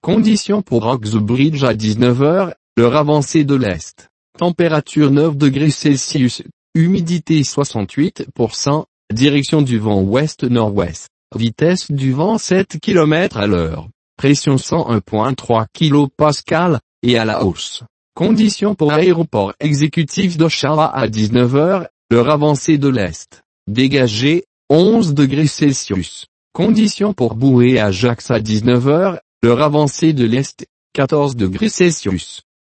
Conditions pour Oxbridge à 19h, l'heure avancée de l'Est. Température 9 degrés Celsius, humidité 68%, direction du vent ouest-nord-ouest, vitesse du vent 7 km à l'heure, pression 101.3 kPa, et à la hausse. Conditions pour aéroport exécutif d'Oshawa à 19h, l'heure avancée de l'Est. Dégagé, 11 degrés Celsius. Conditions pour bouée Ajax à 19h, l'heure avancée de l'Est, 14 degrés Celsius.